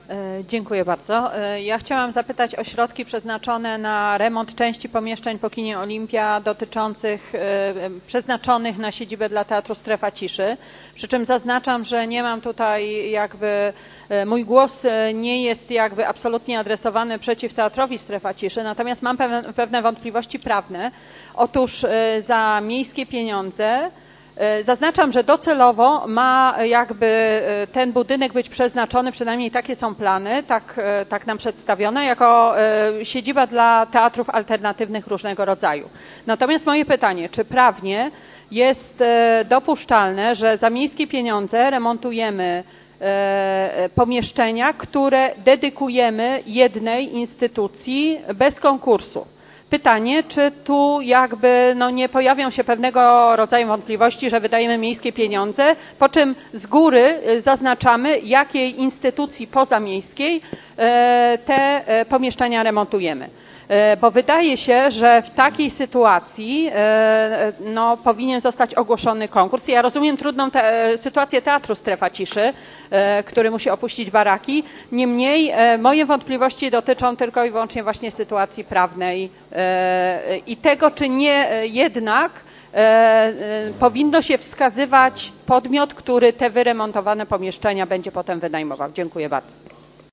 Dziękuję bardzo. Ja chciałam zapytać o środki przeznaczone na remont części pomieszczeń po kinie Olimpia przeznaczonych na siedzibę dla Teatru Strefa Ciszy. Przy czym zaznaczam, że nie mam tutaj mój głos nie jest absolutnie adresowany przeciw Teatrowi Strefa Ciszy, natomiast mam pewne wątpliwości prawne. Otóż za miejskie pieniądze zaznaczam, że docelowo ma ten budynek być przeznaczony, przynajmniej takie są plany, tak nam przedstawione, jako siedziba dla teatrów alternatywnych różnego rodzaju. Natomiast moje pytanie, czy prawnie jest dopuszczalne, że za miejskie pieniądze remontujemy pomieszczenia, które dedykujemy jednej instytucji bez konkursu? Pytanie, czy tu nie pojawią się pewnego rodzaju wątpliwości, że wydajemy miejskie pieniądze, po czym z góry zaznaczamy, jakiej instytucji pozamiejskiej te pomieszczenia remontujemy. Bo wydaje się, że w takiej sytuacji powinien zostać ogłoszony konkurs. Ja rozumiem trudną sytuację Teatru Strefa Ciszy, który musi opuścić baraki. Niemniej moje wątpliwości dotyczą tylko i wyłącznie właśnie sytuacji prawnej i tego, czy nie jednak powinno się wskazywać podmiot, który te wyremontowane pomieszczenia będzie potem wynajmował. Dziękuję bardzo.